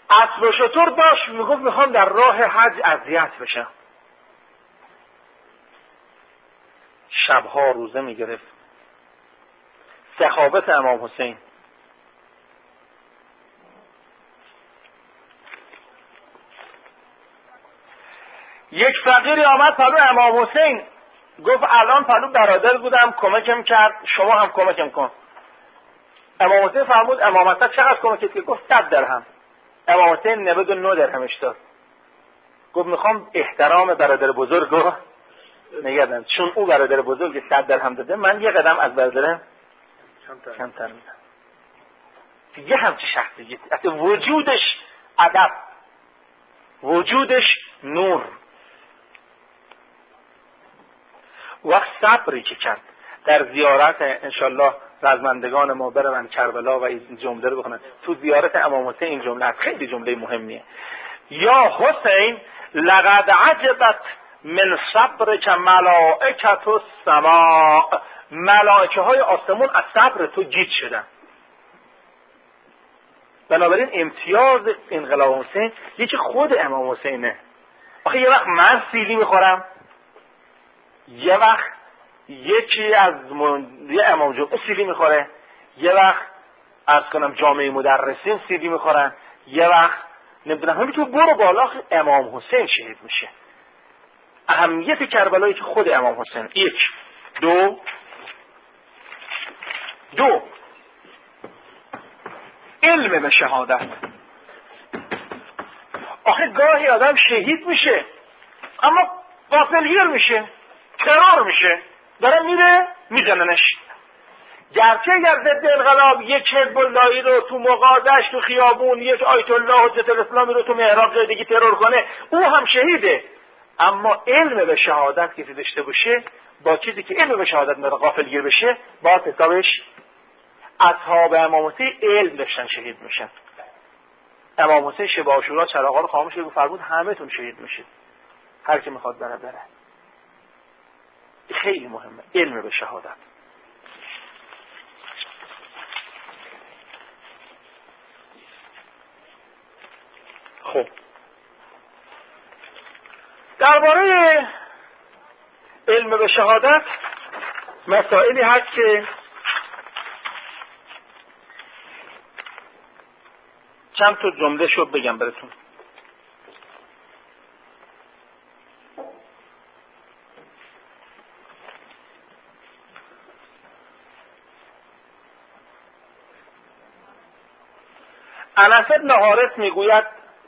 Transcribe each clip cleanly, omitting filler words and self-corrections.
اسب و شتر داشت، میگفت میخوام در راه حج اذیت بشم. شبها روزه میگرفت. سخاوت امام حسین. یک فقیری آمد پلو امام حسین، گفت الان پلو برادر بودم کمکم کرد، شما هم کمکم کن. امام حسین فرمود امامت چقدر کمکت کرد؟ گفت 100 درهم. امام حسین 99 درهمش داد. گفت میخوام احترام برادر بزرگ رو نگردم، چون او برادر بزرگ 100 درهم داده، من یه قدم از برادرم کمتر میدم. یه همچه شخصیتی، اصلا وجودش ادب، وجودش نور. وقت صبری که کرد در زیارت، انشالله رزمندگان ما برون کربلا و این جمله رو بخونن. تو زیارت امام حسین این جمله خیلی جمله مهمیه. یا حسین لقد عجبت من صبرک ملائکة السماء، ملائکه های آسمون از صبر تو گیج شدن. بنابراین امتیاز انقلاب حسین یکی خود امام حسینه. آخه یه وقت من سیلی میخورم، یه وقت یکی از یه امام جمعه سیلی میخوره، یه وقت عرض کنم جامعه مدرسین سیلی میخورن، یه وقت نمیدونم همینطور برو بالا امام حسین شهید میشه. اهمیت کربلایی که خود امام حسین. یک. دو علم به شهادت. آخه گاهی آدم شهید میشه اما غافلگیر میشه، ترور میشه، داره میره میزننش. گرچه اگر ضد انقلاب یک حزب اللهی رو تو مغازش تو خیابون، یک آیت الله حجت الاسلامی رو تو محراب جای دیگه ترور کنه، او هم شهیده. اما علم به شهادت که داشته باشه، با چیزی که علم به شهادت میره غافلگیر بشه، با حسابش. اصحاب امام حسین علم داشتن شهید میشن. امام حسین شب عاشورا چراغا رو خاموش کرد و فرمود همه تون شهید میشید، هر کی میخواد بره. خیلی مهمه علم به شهادت. خب درباره علم به شهادت مسائلی هست که چند تا جمله شد بگم براتون. انس بن حارث میگوید،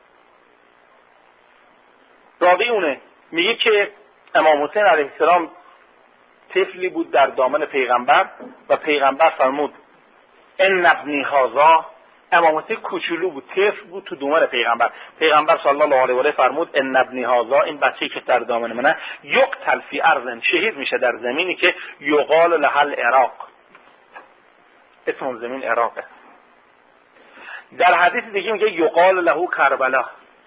راوی اونه، میگه که امام حسین علیه السلام طفلی بود در دامن پیغمبر و پیغمبر فرمود ان ابنی هذا. امام حسین کوچولو بود، طفل بود تو دامن پیغمبر. پیغمبر صلی الله علیه و آله فرمود ان ابنی هذا، این بچه‌ای که در دامن منه، یقتل فی ارض، شهید میشه در زمینی که یقال له العراق، اسم زمین عراقه. در حدیث دیگه میگه یقال له کربلا.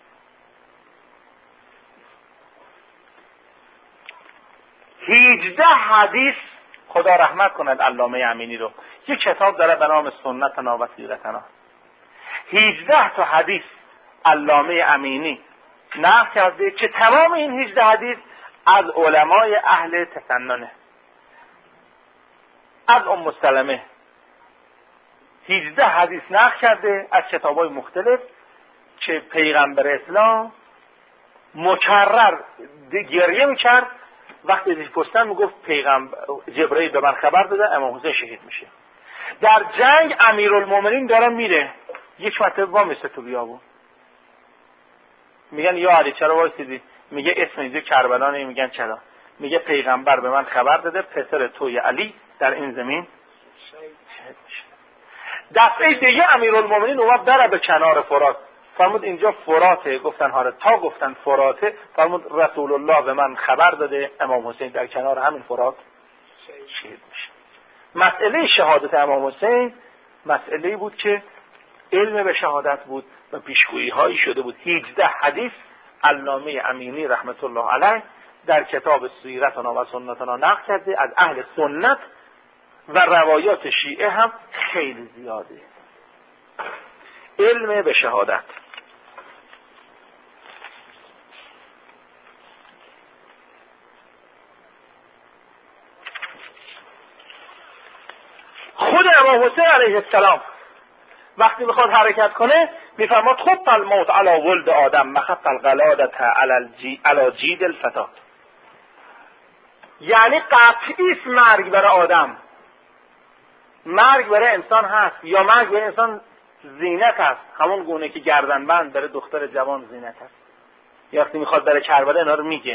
هیجده حدیث، خدا رحمت کند علامه امینی رو، یک کتاب داره به نام سنتنا و سیرتنا. 18 تا حدیث علامه امینی نقل کرده که تمام این 18 حدیث از علمای اهل تسننه، از ام سلمه. 18 حدیث نقل کرده از کتابای مختلف که پیغمبر اسلام مکرر گریه میکرد وقتی ازش پرسیدن، میگفت پیغمبر جبرئیل به من خبر داده امام حسین شهید میشه. در جنگ امیرالمومنین داره میره، یک مرتبه وامیسته تو بیابون، میگن یا علی چرا وایسیدی؟ میگه اسم اینجا کربلا نه. میگن چرا؟ میگه پیغمبر به من خبر داده پسر توی علی در این زمین شهید میشه. دفعه دیگه امیرالمومنین اومد بره به کنار فرات، فرمود اینجا فراته. گفتن هاره. تا گفتن فراته فرمود رسول الله به من خبر داده امام حسین در کنار همین فرات شهید میشه. مسئله شهادت امام حسین مسئله بود که علم به شهادت بود و پیشگویی هایی شده بود. 18 حدیث علامه امینی رحمت الله علیه در کتاب سیرتنا و سنتنا نقل کرده از اهل سنت و روایات شیعه هم خیلی زیاده. علم به شهادت. امام حسین علیه السلام وقتی میخواد حرکت کنه میفرماد خب الموت علی ولد آدم مخط القلادة علی جید الفتات، یعنی قطعی است مرگ برای آدم، مرگ برای انسان هست، یا مرگ برای انسان زینت هست، همون گونه که گردنبند برای دختر جوان زینت هست. وقتی میخواد برای کربلا اینا رو میگه.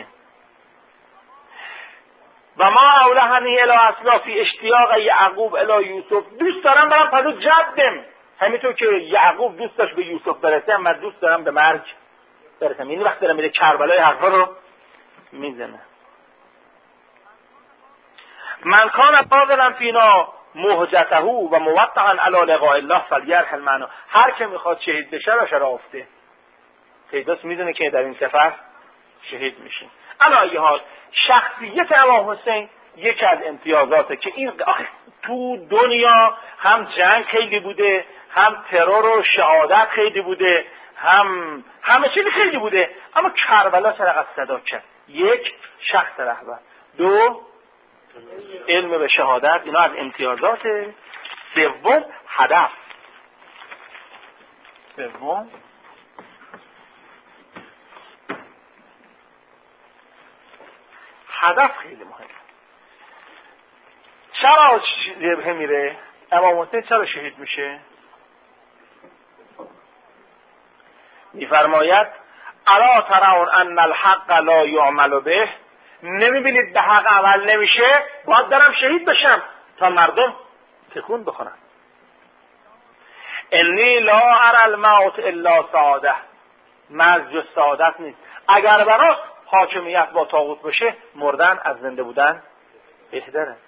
و ما اولهنی الی اسلافی اشتیاق یعقوب الی یوسف، دوست دارم برم پدو جدم، همینطور که یعقوب دوست داشت به یوسف برسه، من دوست دارم به مرگ برسم. یعنی وقتی دارم میره کربلای حقا رو میزنه. من کان قادرا فینا مهجته و موطعا علی لقاء الله فلیرحل معنا، هر که میخواد شهید بشه را شرافته، پیداست میدونه که در این سفر شهید میشه. علی حال شخصیت امام حسین یکی از امتیازاته که این تو دنیا هم جنگ خیلی بوده، هم ترور و شهادت خیلی بوده، همه چیزی خیلی بوده، اما کربلا چرا صدا کرد؟ یک، شخص رهبر، دو، علم به شهادت، اینا از امتیازاته. سوم، هدف. سوم هدف خیلی مهمه. چرا جبهه میره؟ امام حسین چرا شهید میشه؟ میفرماید الا ترون ان الحق لا یعمل به، نمیبینید به حق عمل نمیشه، باید برم شهید بشم تا مردم تکون بخورن. انی لا ارى الموت الا سعاده، مرگ جز سعادت نیست. اگر براست حاکمیت با طاغوت بشه، مردن از زنده بودن بهتره.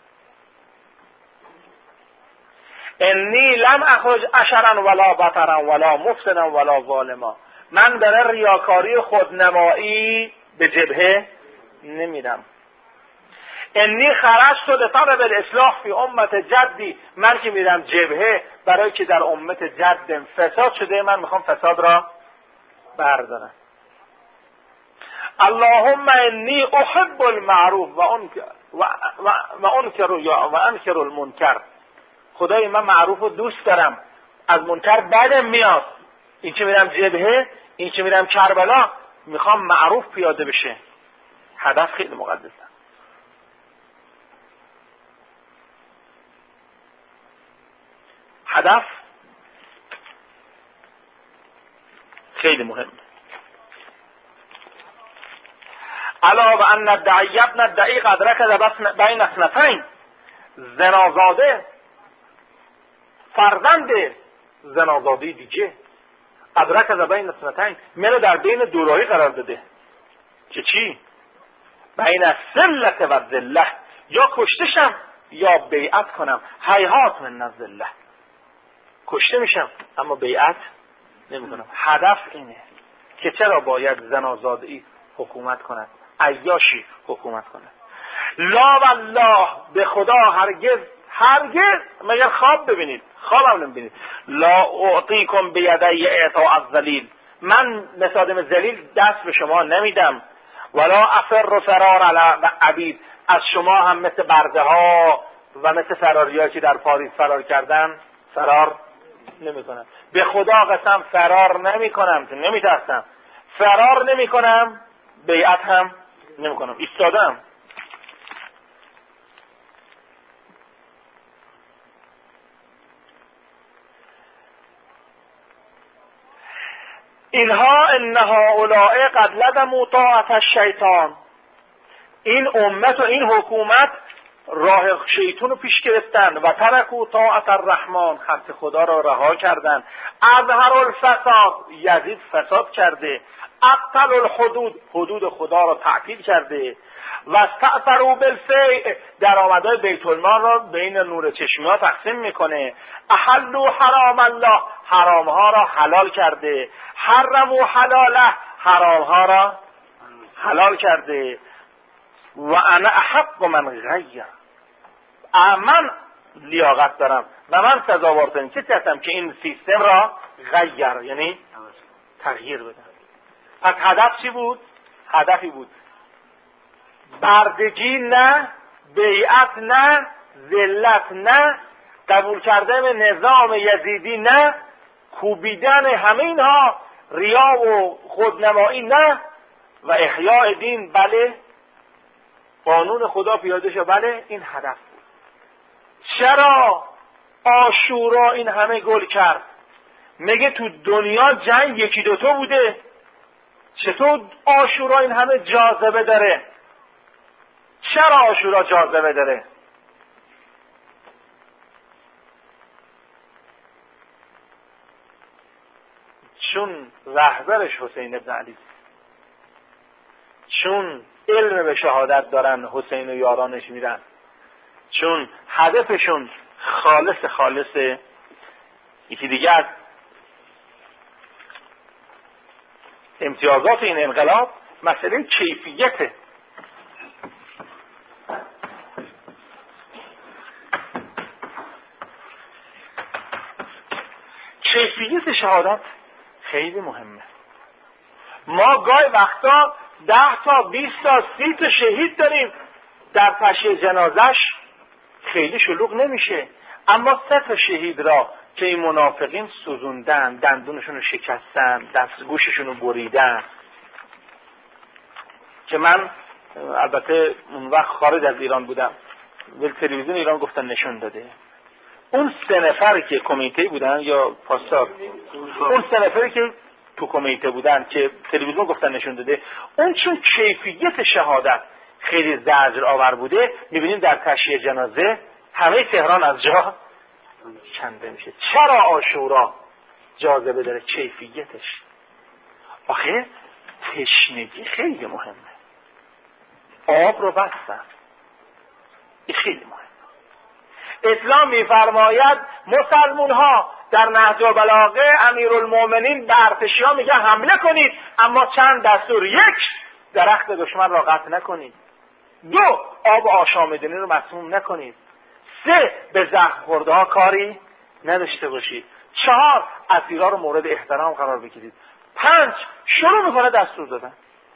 انی لم اخرج اشرا ولا بطرا ولا مفتنا ولا ظالما، من برای ریاکاری خودنمایی به جبهه نمیرم. انی خرجت لطلب الاصلاح فی امت جدی، من که میرم جبهه برای که در امت جدم فساد شده، من میخوام فساد را بردارم. اللهم انی احب المعروف و انکر المنکر، خدای من معروف رو دوست دارم، از منکر بدم میاد. این که میرم جبهه، این که میرم کربلا، میخوام معروف پیاده بشه. هدف خیلی مقدسه. هدف خیلی مهم. علا و ان الدعی ابن الدعی قد رکض بین اثنتین، زنازاده فرزند زنازاده دیگه، قد رکض بین اثنتین، منو در بین دو راهی قرار داده که چی؟ بین الذلة و الذلة، یا کشتشم یا بیعت کنم. هیهات من الذلة، کشته میشم اما بیعت نمی کنم. هدف اینه که چرا باید زنازاده‌ای حکومت کند، عیاشی حکومت کند. لا والله، به خدا هرگز مگر خواب ببینید، خواب هم نمیبینید. لا اعطیکم بیدی اعطاء الذلیل، من مثادم ذلیل دست به شما نمیدم. ولا افر فرار علی عبید، از شما هم مثل برده ها و مثل فراریایی که در پاریس فرار کردن فرار نمی کنم. به خدا قسم فرار نمی کنم، نمی ترسم، فرار نمی کنم، بیعت هم نمی کنم، ایستادم. اینها انها اولئک قد لزموا طاعة الشیطان، این امت و این حکومت راه شیطان رو پیش گرفتن. و ترکوا طاعة الرحمن، خط خدا را رها کردن. اظهر الفساد، یزید فساد کرده. ابطل الحدود، حدود خدا را تعطیل کرده. و استأثروا بالفیء، درآمدهای بیت المال را بین نور چشمی ها تقسیم میکنه. احلوا حرام الله، حرام ها را حلال کرده. حرموا حلاله، حرام ها را حلال کرده. و انا احق من غیر، من لیاقت دارم و من سزاوارترین کسی هستم که این سیستم را غیر، یعنی تغییر بدم. پس هدف چی بود؟ هدفی بود بردگی نه، بیعت نه، ذلت نه، قبول کردن نظام یزیدی نه، کوبیدن همه اینها، ریا و خودنمایی نه، و احیاء دین بله، قانون خدا پیاده شد بله، این هدف بود. چرا عاشورا این همه گل کرد؟ میگه تو دنیا جنگ یکی دوتا بوده، چطور عاشورا این همه جاذبه داره؟ چرا عاشورا جاذبه داره؟ چون رهبرش حسین ابن علی، چون علم به شهادت دارن حسین و یارانش میرن، چون هدفشون خالص. یکی دیگه از امتیازات این انقلاب مسئله کیفیته. کیفیت شهادت خیلی مهمه. ما گاهی وقتا 10 تا 20 تا 30 تا شهید داریم، در تشییع جنازش خیلی شلوغ نمیشه، اما 3 تا شهید را که این منافقین سوزوندن، دندونشون رو شکستن، دستگوششون رو بریدن، که من البته اون وقت خارج از ایران بودم، ولی تلویزیون ایران گفتن نشون داده، اون 3 نفری که کمیته بودن یا پاسدار، اون 3 نفری که تو کمیته بودن که تلویزیون گفتن نشون داده، اون چون کیفیت شهادت خیلی زجر آور بوده، میبینیم در تشییع جنازه همه تهران از جا کنده میشه. چرا عاشورا جاذبه داره؟ کیفیتش. آخه تشنگی خیلی مهمه. آب رو بستن، این خیلی مهمه. اسلام میفرماید مسلمون ها در نهج البلاغه امیرالمومنین به ارتشی‌ها میگه حمله کنید، اما چند دستور: 1 درخت دشمن را قطع نکنید، 2 آب آشامیدنی رو مسموم نکنید، 3 به زخم خورده ها کاری نداشته باشید، 4 اسیرها رو مورد احترام قرار بگیرید، 5 شروع میکنه دستور دادن.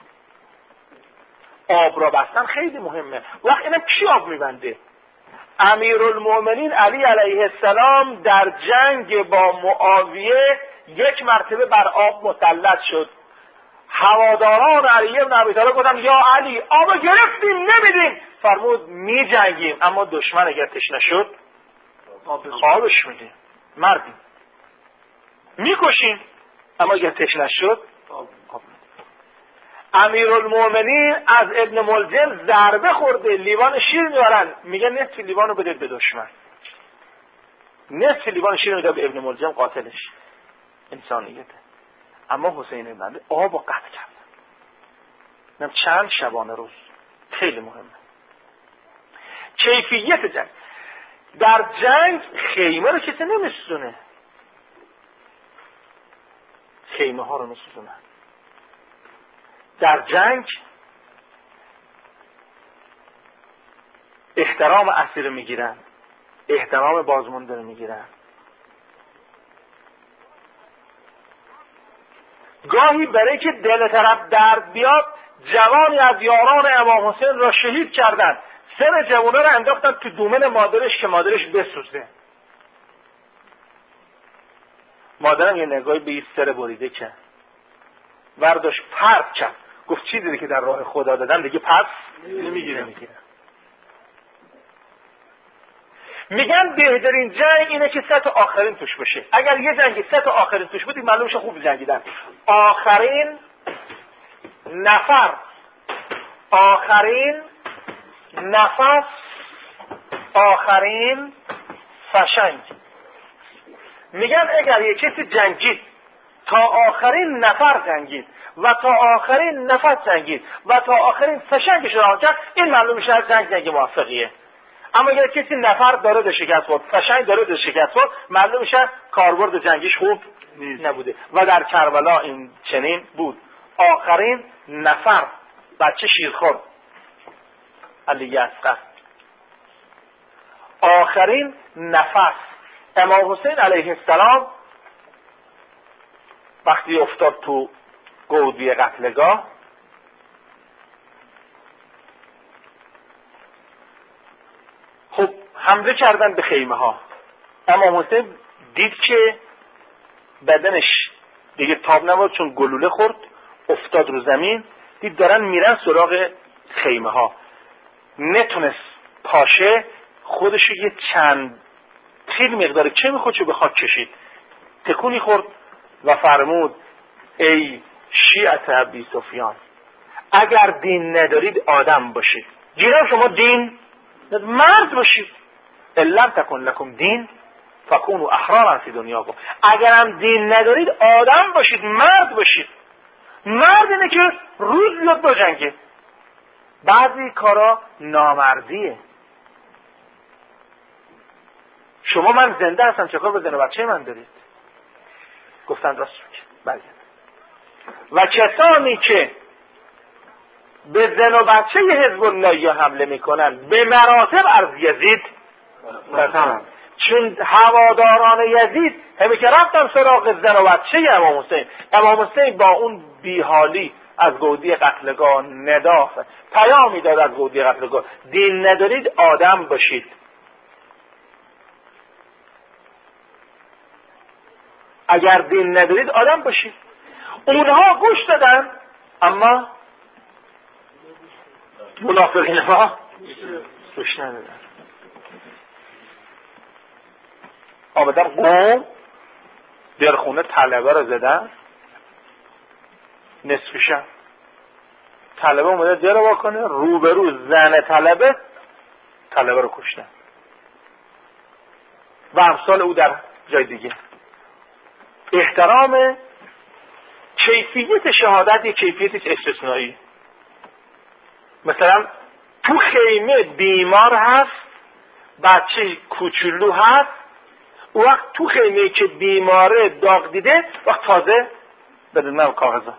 آب را بستن خیلی مهمه. وقت اینا کی آب میبنده؟ امیرالمومنین علی علیه السلام در جنگ با معاویه 1 مرتبه بر آب مسلط شد. هواداران علی بن ابی طالب گفتن یا علی آب گرفتیم نمیدیم. فرمود می جنگیم، اما دشمن اگر تشنه شد آبش میدیم، مردیم، میکشیم، اما اگر تشنه شد آب. امیرالمومنین از ابن ملجم ضربه خورده، لیوان شیر میارن، میگه نصف لیوان رو بده به دشمن، نصف لیوان شیر میده به ابن ملجم قاتلش. انسانیته. اما حسین ابن علی آب رو قطع کرد، چند شبانه روز. خیلی مهمه کیفیت جنگ. در جنگ خیمه رو کسی نمیسونه، خیمه ها رو میسونه. در جنگ احترام اسیر میگیرن، احترام بازمانده رو میگیرن. گاهی برای که دل طرف درد بیاد، جوانی از یاران امام حسین را شهید کردن، سر جوانه را انداختن تو دومن مادرش که مادرش بسوزه. مادرم یه نگاهی به این سر بریده کرد، ورداش پرت کرد، گفت چی دیدی که در راه خدا دادن دیگه پس نمیگیره. میگن بهترین جنگ اینه که 3 تا آخرین توش بشه. اگر یه جنگی 3 تا آخرین توش بود، معلوم شه خوب جنگیدن. آخرین نفر، آخرین نفس، آخرین فشنگ. میگن اگر یه کسی جنگید تا آخرین نفر جنگید و تا آخرین نفس جنگید و تا آخرین فشنگش را کرد، این معلوم میشه از جنگ موفقیه. اما اگر کسی نفر داره به شکست خورد، فشنگ داره به شکست خورد، معلوم میشه کاربرد جنگیش خوب نبوده. و در کربلا این چنین بود. آخرین نفر بچه شیرخور علی اصغر، آخرین نفس. امام حسین علیه السلام وقتی افتاد تو گودی قتلگاه، خب حمله کردن به خیمه ها، امام حسین دید که بدنش دیگه تاب نبود، چون گلوله خورد افتاد رو زمین. دید دارن میرن سراغ خیمه ها، نتونست پاشه، خودشو یه چند تیل مقدار چه خودشو به خاک کشید، تکونی خورد و فرمود ای شیعت ابی سفیان، اگر دین ندارید آدم باشید. جناب شما دین مرد باشید. لم تکن لکم دین فکونوا احرارا فی دنیاکم. اگر هم دین ندارید آدم باشید، مرد باشید. مرد اینه که روز بیاد بجنگه. بعضی کارا نامردیه. شما من زنده هستم چه کار به زن و بچه من دارید؟ گفتن راست میگه. و کسانی که به زن و بچه حزب الله حمله میکنن به مراتب از یزید برترن. چون هواداران یزید همه که رفتن سراغ زن و بچه امام حسین با اون بیحالی از گودی قتلگاه ندافت، پیامی داد از گودی قتلگاه، دین ندارید آدم باشید. اگر دین ندارید آدم باشید. اونها گوش دادن، اما منافقین ها گوش ندادن. آمدن قوم در خونه طلبه رو زدن، نصف شب طلبه اومده در رو بکنه، روبرو زن طلبه رو کشتن و امثال او در جای دیگه. احترام کیفیت شهادت یک کیفیت استثنایی. مثلا تو خیمه بیمار هست، بچه کوچولو هست، وقت تو خیمه که بیماره داغ دیده، وقت تازه بدون کاغذا.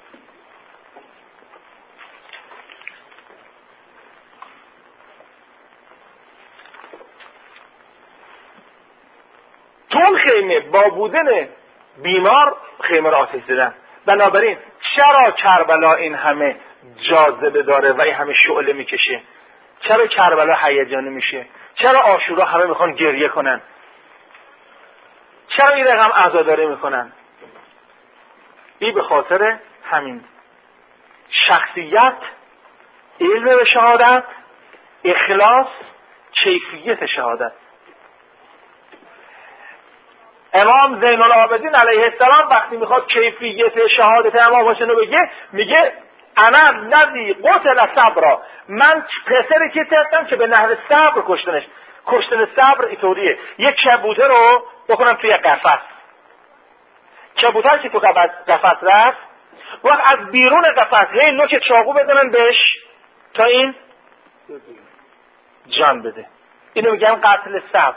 تو اون خیمه با بودن بیمار خیمه را آتش زدن. بنابراین چرا کربلا این همه جاذبه داره و این همه شعله میکشه؟ چرا کربلا هیجانی میشه؟ چرا عاشورا همه میخوان گریه کنن؟ چرا این رقم عزاداری میکنن؟ این به خاطر همین شخصیت، علم به شهادت، اخلاص، کیفیت شهادت. امام زین العابدین علیه السلام وقتی میخواد کیفیت شهادت امام حسین رو بگه، میگه انا الذی قتل صبرا، من پسری که هستم که به نحو صبر کشتنش. کشتن صبر اینطوریه، یک کبوتر رو بکنم توی قفس، کبوتر که تو قفس رفت، وقت از بیرون قفس هی نوک چاقو بزنن بهش تا این جان بده. اینو میگن قتل صبر.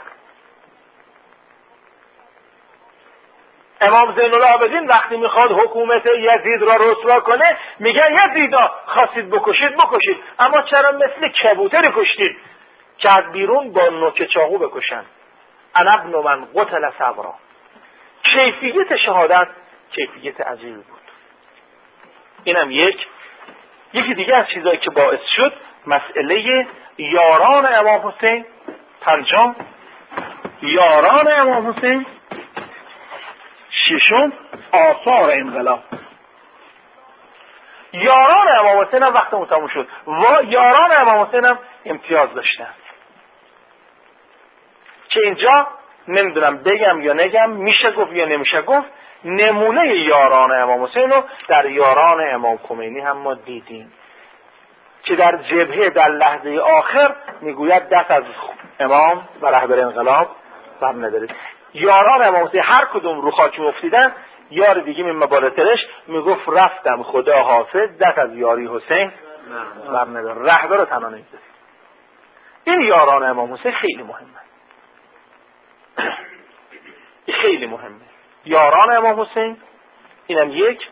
امام زین العابدین وقتی میخواد حکومت یزید را رسوا کنه، میگه یزیدا خواستید بکشید، اما چرا مثل کبوتری کشتید که از بیرون با نوک چاقو بکشن؟ انا ابن من قتل صبرا. کیفیت شهادت کیفیت عجیبی بود. اینم یکی دیگه از چیزایی که باعث شد مسئله یاران امام حسین. پنجم یاران امام حسین. ششم آثار انقلاب. یاران امام حسین هم وقت تموم شد و یاران امام حسین هم امتیاز داشتن که اینجا نمیدونم بگم یا نگم، میشه گفت یا نمیشه گفت. نمونه یاران امام حسین رو در یاران امام خمینی هم ما دیدیم که در جبهه در لحظه آخر میگوید دست از امام و رهبر انقلاب بر ندارید. یاران امام حسین هر کدوم رو خاک افتیدن، یار دیگه من مبارترش میگفت رفتم خدا حافظ، دست از یاری حسین بر نداره، رهبر رو تنها نمیذاره. این یاران امام حسین خیلی مهمه، خیلی مهمه. یاران امام حسین اینم یک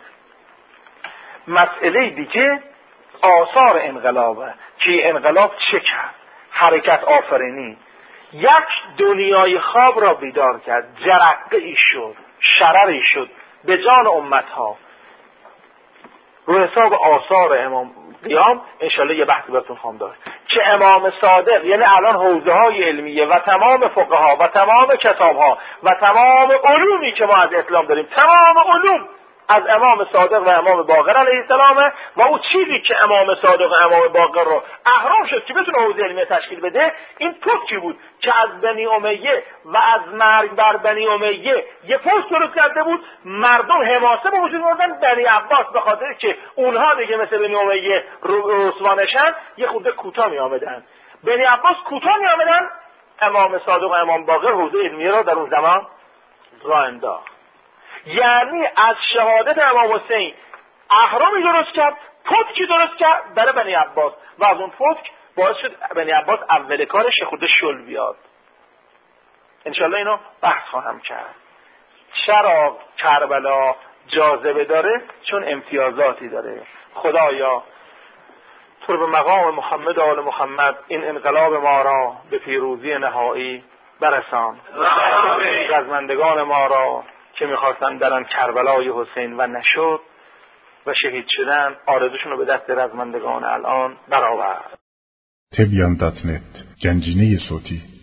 مسئله دیگه. آثار انقلابه که انقلاب چه کرد؟ حرکت آفرینی، یک دنیای خواب را بیدار کرد، جرقه ای شد، شرری شد به جان امتها. رو حساب آثار امام قیام انشالله یه بحثی براتون خواهم داشت که امام صادق، یعنی الان حوزه های علمیه و تمام فقها و تمام کتاب ها و تمام علومی که ما از اسلام داریم، تمام علوم از امام صادق و امام باقر علیه السلام و او چیزی که امام صادق و امام باقر رو اهرام شد که بتونه حوزه علمیه تشکیل بده، این پوکی بود که از بنی امیه و از مرگ بر بنی امیه یه پوک درست کرده بود. مردم حماسه به وجود آوردن بنی عباس به خاطر که اونها دیگه مثل بنی امیه رسوانشن یه خورده کوتاه می آمدن. بنی عباس کوتاه می آمدن، امام صادق و امام باقر حوزه علمیه رو در اون زمان راه انداخت. یعنی از شهادت امام حسین اهرامی درست کرد، پتکی درست کرد برای بنی عباس و از اون پتک باعث شد بنی عباس اول کارش خود شل بیاد. انشالله اینو بحث خواهم کرد. چرا کربلا جاذبه داره؟ چون امتیازاتی داره. خدایا تو به مقام محمد و آل محمد این انقلاب ما را به پیروزی نهایی برسان. رزمندگان ما را که میخواستن برن کربلای حسین و نشد و شهید شدن، آرزوشون رو به دست رزمندگان الان برآورد. تبیان.net گنجینه صوتی